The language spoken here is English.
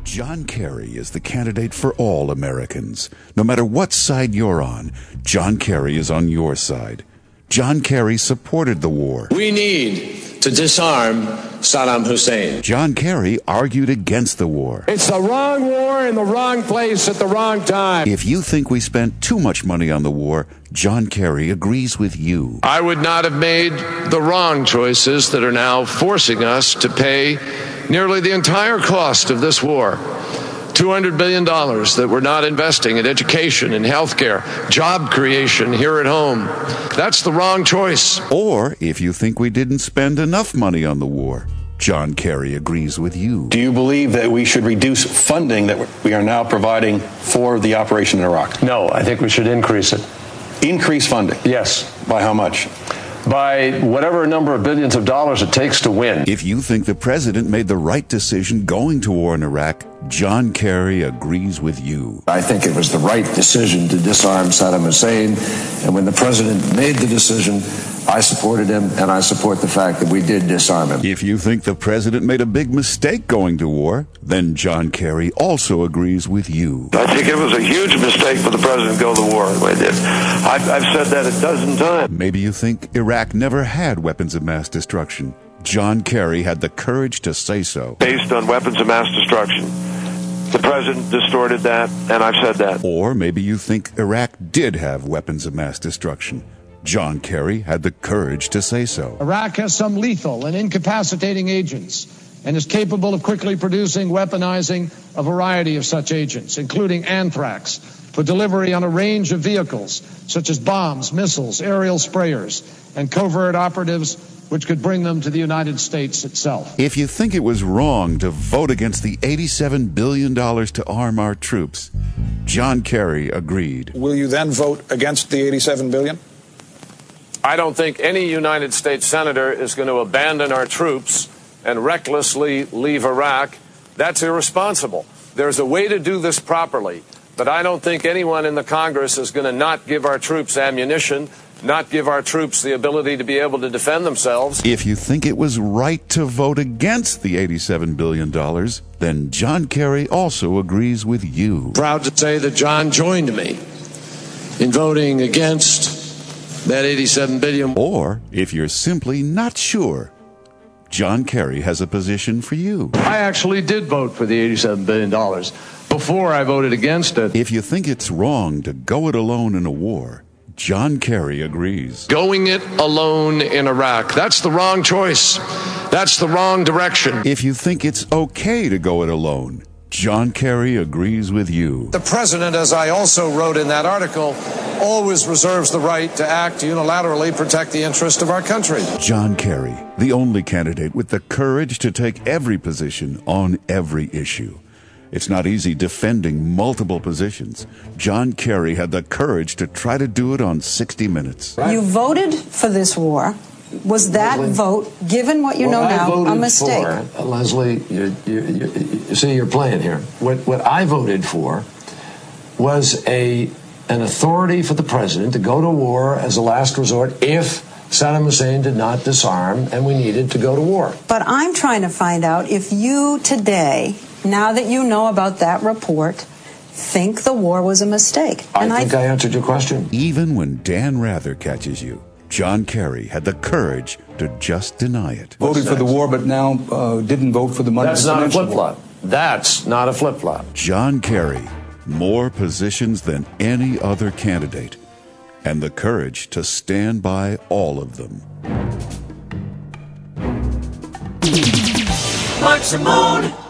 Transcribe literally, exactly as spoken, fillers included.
John Kerry is the candidate for all Americans. No matter what side you're on, John Kerry is on your side. John Kerry supported the war. We need to disarm Saddam Hussein. John Kerry argued against the war. It's the wrong war in the wrong place at the wrong time. If you think we spent too much money on the war, John Kerry agrees with you. I would not have made the wrong choices that are now forcing us to pay nearly the entire cost of this war. two hundred billion dollars that we're not investing in education and healthcare, job creation here at home. That's the wrong choice. Or if you think we didn't spend enough money on the war, John Kerry agrees with you. Do you believe that we should reduce funding that we are now providing for the operation in Iraq? No, I think we should increase it. Increase funding? Yes. By how much? By whatever number of billions of dollars it takes to win. If you think the president made the right decision going to war in Iraq, John Kerry agrees with you. I think it was the right decision to disarm Saddam Hussein, and when the president made the decision, I supported him, and I support the fact that we did disarm him. If you think the president made a big mistake going to war, then John Kerry also agrees with you. I think it was a huge mistake for the president to go to war the way he did. I've, I've said that a dozen times. Maybe you think Iraq never had weapons of mass destruction. John Kerry had the courage to say so. Based on weapons of mass destruction. The president distorted that, and I've said that. Or maybe you think Iraq did have weapons of mass destruction. John Kerry had the courage to say so. Iraq has some lethal and incapacitating agents and is capable of quickly producing, weaponizing a variety of such agents, including anthrax, for delivery on a range of vehicles, such as bombs, missiles, aerial sprayers, and covert operatives, which could bring them to the United States itself. If you think it was wrong to vote against the eighty-seven billion dollars to arm our troops, John Kerry agreed. Will you then vote against the eighty-seven billion dollars? I don't think any United States senator is going to abandon our troops and recklessly leave Iraq. That's irresponsible. There's a way to do this properly, but I don't think anyone in the Congress is going to not give our troops ammunition, not give our troops the ability to be able to defend themselves. If you think it was right to vote against the eighty-seven billion dollars, then John Kerry also agrees with you. Proud to say that John joined me in voting against that eighty-seven billion dollars. Or if you're simply not sure, John Kerry has a position for you. I actually did vote for the eighty-seven billion dollars before I voted against it. If you think it's wrong to go it alone in a war, John Kerry agrees. Going it alone in Iraq, that's the wrong choice. That's the wrong direction. If you think it's okay to go it alone, John Kerry agrees with you. The president, as I also wrote in that article, always reserves the right to act unilaterally, protect the interest of our country. John Kerry, the only candidate with the courage to take every position on every issue. It's not easy defending multiple positions. John Kerry had the courage to try to do it on sixty minutes. Right. You voted for this war. Was that Leslie, vote, given what you what know I now, a mistake? For, uh, Leslie, you, you, you, you see, you're playing here. What, what I voted for was a an authority for the president to go to war as a last resort if Saddam Hussein did not disarm and we needed to go to war. But I'm trying to find out if you today, now that you know about that report, think the war was a mistake. I and think I, I answered your question. Even when Dan Rather catches you, John Kerry had the courage to just deny it. Voted for the war, but now uh, didn't vote for the money. That's not a flip-flop. That's not a flip-flop. John Kerry, more positions than any other candidate, and the courage to stand by all of them. Mark Simone.